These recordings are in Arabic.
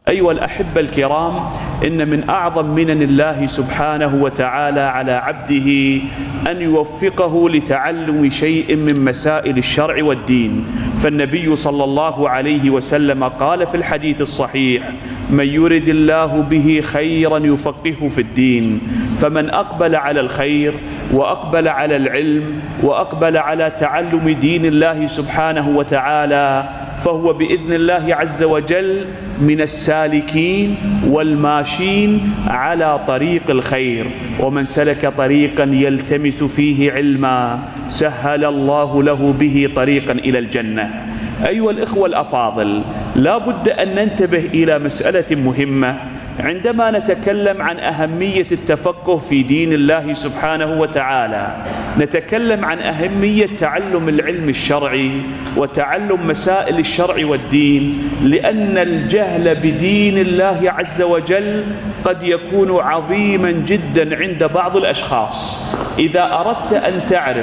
أيها الأحبة الكرام، إن من أعظم منن الله سبحانه وتعالى على عبده أن يوفقه لتعلم شيء من مسائل الشرع والدين. فالنبي صلى الله عليه وسلم قال في الحديث الصحيح: من يرد الله به خيرا يفقهه في الدين. فمن أقبل على الخير وأقبل على العلم وأقبل على تعلم دين الله سبحانه وتعالى فهو بإذن الله عز وجل من السالكين والماشين على طريق الخير. ومن سلك طريقا يلتمس فيه علما سهل الله له به طريقا إلى الجنة. أيها الإخوة الأفاضل، لا بد أن ننتبه إلى مسألة مهمة عندما نتكلم عن أهمية التفقه في دين الله سبحانه وتعالى. نتكلم عن أهمية تعلم العلم الشرعي وتعلم مسائل الشرع والدين، لأن الجهل بدين الله عز وجل قد يكون عظيما جدا عند بعض الأشخاص. إذا أردت أن تعرف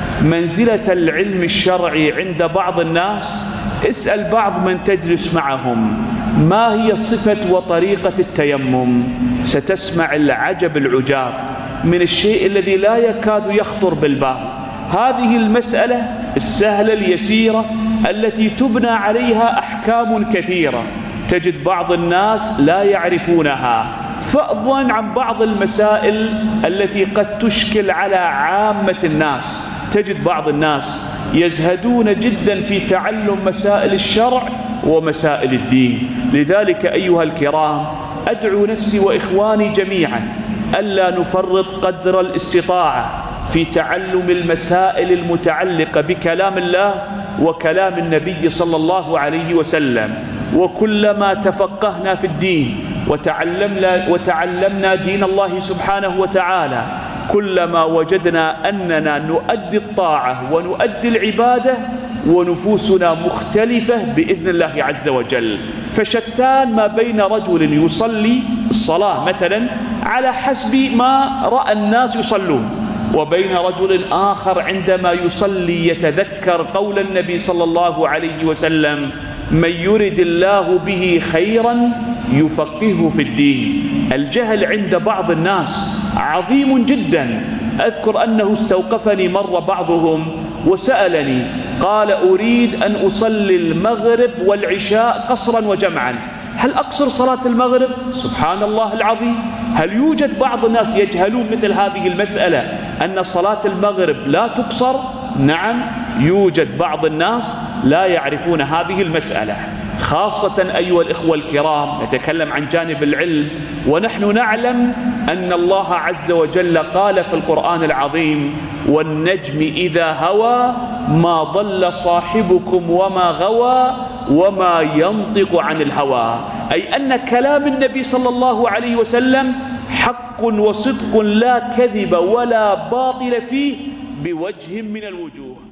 منزلة العلم الشرعي عند بعض الناس، اسأل بعض من تجلس معهم ما هي صفة وطريقة التيمم، ستسمع العجب العجاب من الشيء الذي لا يكاد يخطر بالبال. هذه المسألة السهلة اليسيرة التي تبنى عليها أحكام كثيرة، تجد بعض الناس لا يعرفونها، فضلا عن بعض المسائل التي قد تشكل على عامة الناس. تجد بعض الناس يزهدون جدا في تعلم مسائل الشرع ومسائل الدين. لذلك أيها الكرام، أدعو نفسي وإخواني جميعا ألا نفرط قدر الاستطاعة في تعلم المسائل المتعلقة بكلام الله وكلام النبي صلى الله عليه وسلم. وكلما تفقهنا في الدين وتعلمنا دين الله سبحانه وتعالى، كلما وجدنا أننا نؤدي الطاعة ونؤدي العبادة ونفوسنا مختلفة بإذن الله عز وجل. فشتان ما بين رجل يصلي الصلاة مثلا على حسب ما رأى الناس يصلون، وبين رجل آخر عندما يصلي يتذكر قول النبي صلى الله عليه وسلم: من يرد الله به خيرا يفقهه في الدين. الجهل عند بعض الناس عظيم جدا. أذكر أنه استوقفني مرة بعضهم وسألني، قال: أريد أن أصلي المغرب والعشاء قصرا وجمعا، هل أقصر صلاة المغرب؟ سبحان الله العظيم، هل يوجد بعض الناس يجهلون مثل هذه المسألة أن صلاة المغرب لا تقصر؟ نعم، يوجد بعض الناس لا يعرفون هذه المسألة. خاصة أيها الإخوة الكرام، نتكلم عن جانب العلم، ونحن نعلم أن الله عز وجل قال في القرآن العظيم: والنجم إذا هوى ما ضل صاحبكم وما غوى وما ينطق عن الهوى. أي أن كلام النبي صلى الله عليه وسلم حق وصدق لا كذب ولا باطل فيه بوجه من الوجوه.